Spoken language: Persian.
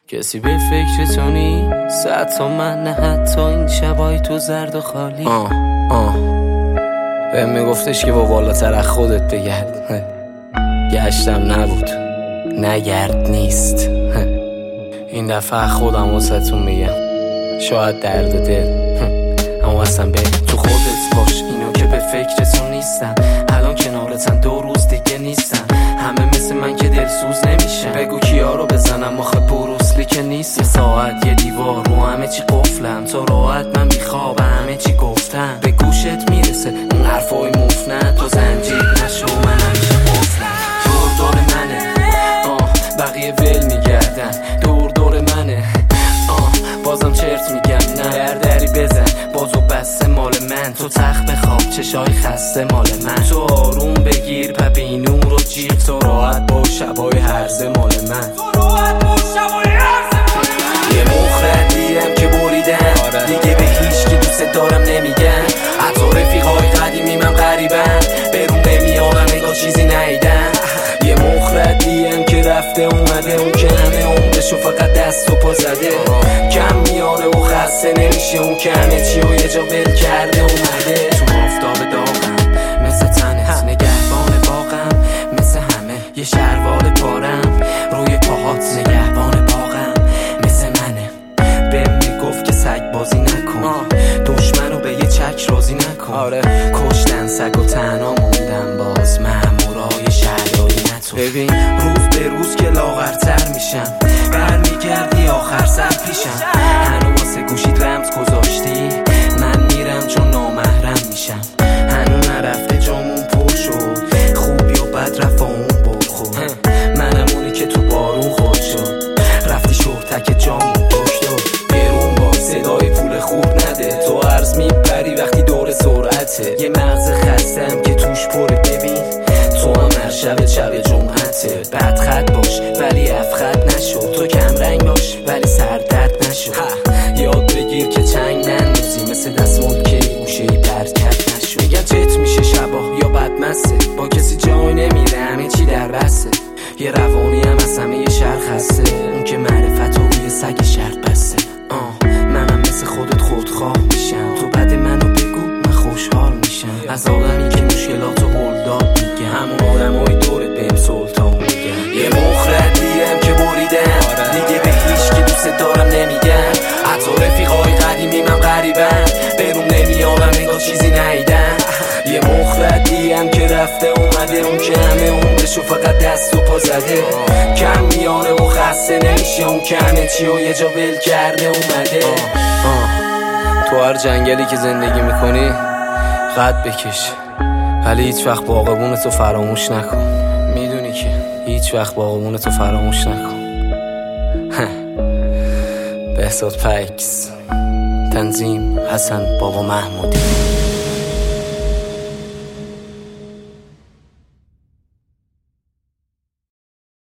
کسی به فکر تو نیست، حتی من، نه حتی این شبای تو زرد و خالی. بهم میگفتش که با بالاتر از خودت بگرد، گشتم نبود، نگرد نیست. این دفعه خودم واسهتون میگم، شاید درد دل، اما اصلا به تو خودت باش. اینو که به فکر تو نیستم، الان کنارتن 2 روز دیگه نیستم. همه مثل من که دلسوز نمیشن، بگو کیا رو بزنم آخه بروسلی که نیست. 1 ساعت یه دیوار رو همه چی قفلم، تو راحت من میخوابم همه چی گفتم. به گوشت میرسه اون حرفای مفنن، تو زنجیر نشو من همیشه قفلم. دور منه بقیه ول میگردن، دور منه بازم چرت میگم. نه دری بزن بازو بسته مال من، تو تخت بخواب چشای خسته مال من. تو آروم بگیر پپینو رو جیغ، تو راحت با شبای هرزه مال من. یه مخردیم که بریدن دیگه، به هیچ که دوست دارم نمیگن. حتی رفیقای قدیمیم هم غریبن، برون نمیارم نگاه چیزی نیدن. یه مخردیم که رفته اومده، اون که همه عمرشو فقط دست و پا زده. کم میاره و خسته نمیشه، اون که همه چی و یه جا ول کرده اومده. تو آفتاب داغم مثل تنت، نگهبان باغم مثل همه. یه شلوار پارم روی پاهات، نگهبان باغم مثل منه. بهم میگفت که سگ بازی نکن، دشمنو به یه چک راضی نکن. کشتن سگ و تنها موندم، باز مامورای شهرداری نتو. ببین روز به روز که لاغرتر میشم، برمیگردی آخر سر پیشم. هنو واسه گوشید رمز گذاشتی، من میرم چون نامحرم میشم. هنو نرفته جامون پر شد، خوب یا بد رفت اون بخور. منم اونی که تو بارون خود شد، رفتی شورتک جامون داشت. بیرون با صدای پول خوب نده، تو عرض میپری وقتی دور سرعته. یه مغز خستم که توش پره، ببین تو هم هر شب جمعته. بدخط باش ولی افخط نشو، تو کم رنگ باش ولی سردرد نشو. یاد بگیر که چنگ نندازی، مثل دستمال که گوشه‌ای برکت نشو. میگن چت میشه شبا یا بدمسته، با کسی جای نمیره همه چی در بسته. یه روانی هم از همه یه شرخسته، اون که معرفت و روی سگ شرط بسته. منم مثل خودت خودخواه میشم، تو بعد منو بگو من خوشحال میشم. از آدمی که مشکلاتو هل داد میگه، همون آدمای دورت بهم سلطان میگن. یه مخردیم که بریدن دیگه، به هیچ که دوست دارم نمیگن. حتی رفیقای قدیمیم هم غریبن، برون نمیارم نگاه چیزی نیدن. یه مخردیم که رفته اومده، اون که همه عمرشو فقط دست و پا زده. کم میاره و خسته نمیشه، اون که همه چی و یه جا ول کرده اومده. تو هر جنگلی که زندگی میکنی قد بکش، ولی هیچ وقت باغبونتو فراموش نکن. میدونی که هیچ وقت باغبونتو فراموش نکن. بهزاد پکس، تنظیم حسن بابا محمودی.